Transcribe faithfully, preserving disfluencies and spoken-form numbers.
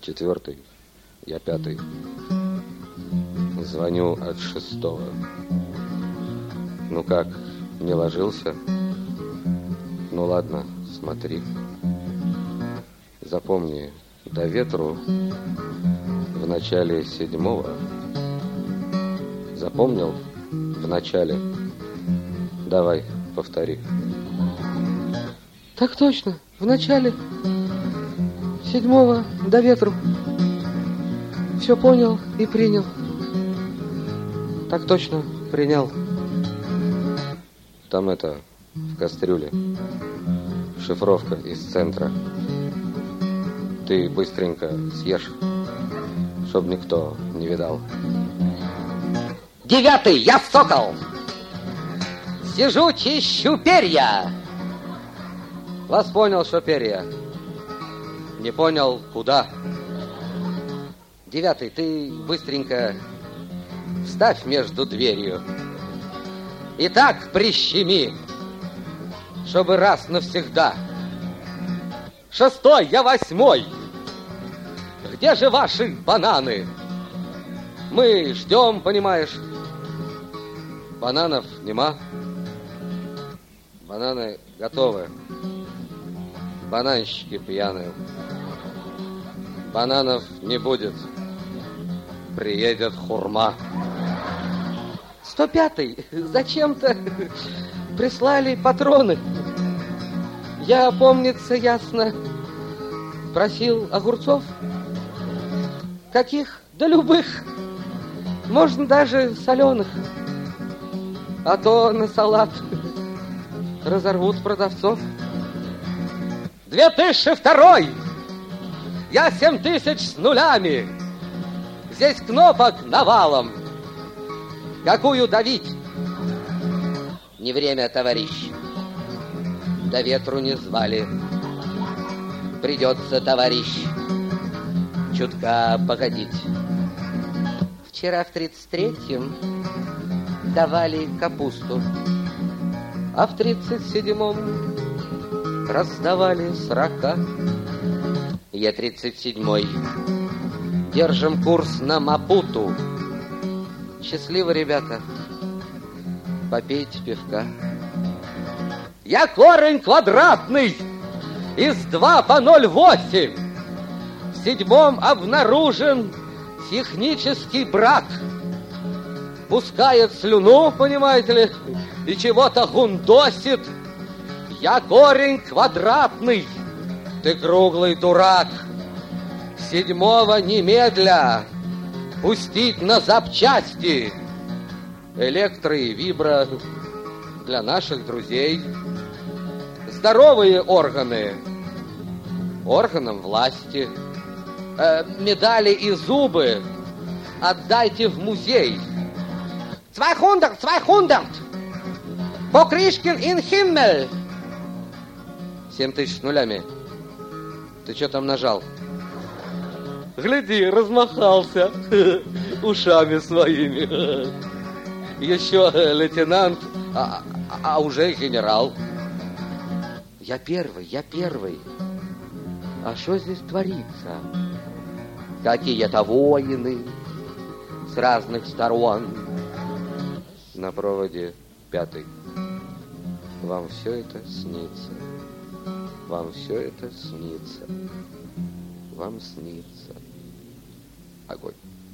четвертый, я пятый. Звоню от шестого. Ну как, не ложился? Ну ладно, смотри. Запомни, до ветру в начале седьмого. Запомнил? В начале. Давай, повтори. Так точно, в начале седьмого до ветру. Все понял и принял. Так точно, принял. Там это, в кастрюле. Шифровка из центра. Ты быстренько съешь, чтоб никто не видал. Девятый, я сокол. Сижу, чищу перья. Вас понял, что перья. Не понял, куда. Девятый, ты быстренько вставь между дверью. И так прищеми, чтобы раз навсегда. Шестой, я восьмой. Где же ваши бананы? Мы ждем, понимаешь. Бананов нема. Бананы готовы. Бананщики пьяные. Бананов не будет. Приедет хурма. сто пятый, зачем-то прислали патроны. Я, помнится, ясно просил огурцов. Каких? Да любых. Можно даже соленых. А то на салат разорвут продавцов. Две тысячи второй. Я семь тысяч с нулями. Здесь кнопок навалом. Какую давить? Не время, товарищ. До ветру не звали. Придется, товарищ, чутка погодить. Вчера в тридцать третьем давали капусту, а в тридцать седьмом раздавали срока. Я тридцать седьмой. Держим курс на Мапуту. Счастливо, ребята. Попейте пивка. Я корень квадратный из два по ноль восемь. В седьмом обнаружен технический брак. Пускает слюну, понимаете ли, и чего-то гундосит. Я корень квадратный. Ты круглый дурак. Седьмого немедля пустить на запчасти. Электро и вибро для наших друзей. Здоровые органы органам власти. Э, медали и зубы отдайте в музей. Zweihundert, zweihundert! Покрышкин in Himmel! Семь тысяч с нулями. Ты что там нажал? Гляди, размахался ушами своими. Еще лейтенант, а, а уже генерал. Я первый, я первый. А что здесь творится? Какие-то воины с разных сторон. На проводе пятый. Вам все это снится. Вам все это снится. Вам снится. Огонь.